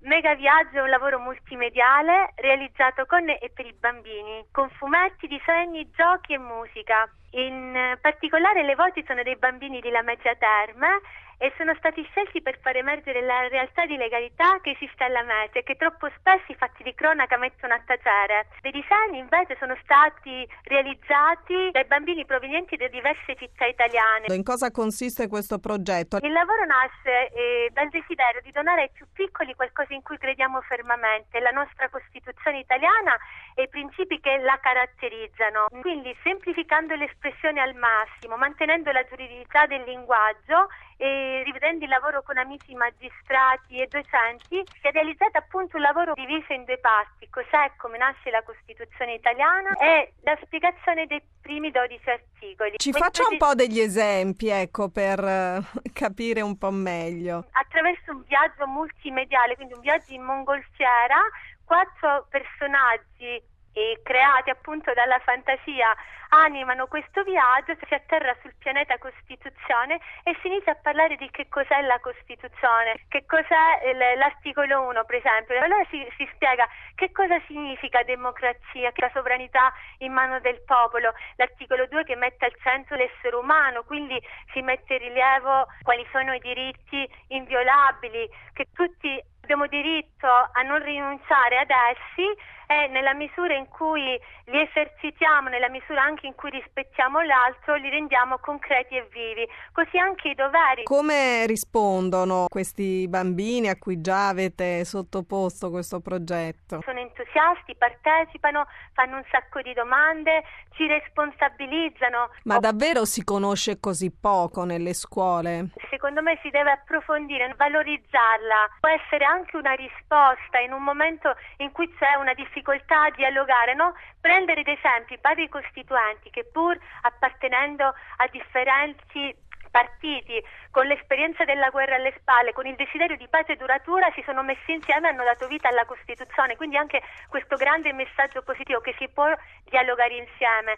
Mega Viaggio è un lavoro multimediale realizzato con e per i bambini, con fumetti, disegni, giochi e musica. In particolare le voci sono dei bambini di Lamezia Terme e sono stati scelti per far emergere la realtà di legalità che esiste a Lamezia e che troppo spesso i fatti di cronaca mettono a tacere. Dei disegni invece sono stati realizzati dai bambini provenienti da diverse città italiane. In cosa consiste questo progetto? Il lavoro nasce dal desiderio di donare ai più piccoli qualcosa in cui crediamo fermamente, la nostra Costituzione italiana e i principi che la caratterizzano. Quindi semplificando l'espressione al massimo, mantenendo la giuridicità del linguaggio e rivedendo il lavoro con amici magistrati e docenti, si è realizzato appunto un lavoro diviso in due parti: cos'è e come nasce la Costituzione italiana e la spiegazione dei primi 12 articoli. Ci faccia un po' degli esempi, ecco, per capire un po' meglio. Attraverso un viaggio multimediale, quindi un viaggio in mongolfiera, 4 personaggi creati appunto dalla fantasia animano questo viaggio, si atterra sul pianeta Costituzione e si inizia a parlare di che cos'è la Costituzione, che cos'è l'articolo 1 per esempio. Allora si spiega che cosa significa democrazia, che la sovranità in mano del popolo, l'articolo 2 che mette al centro l'essere umano, quindi si mette in rilievo quali sono i diritti inviolabili, che tutti abbiamo diritto a non rinunciare ad essi e nella misura in cui li esercitiamo, nella misura anche in cui rispettiamo l'altro, li rendiamo concreti e vivi. Così anche i doveri. Come rispondono questi bambini a cui già avete sottoposto questo progetto? Sono entusiasti, partecipano, fanno un sacco di domande, ci responsabilizzano. Ma davvero si conosce così poco nelle scuole? Secondo me si deve approfondire, valorizzarla. Può essere anche una risposta in un momento in cui c'è una difficoltà a dialogare, no? Prendere ad esempio i padri costituenti che pur appartenendo a differenti partiti, con l'esperienza della guerra alle spalle, con il desiderio di pace duratura, si sono messi insieme e hanno dato vita alla Costituzione, quindi anche questo grande messaggio positivo che si può dialogare insieme.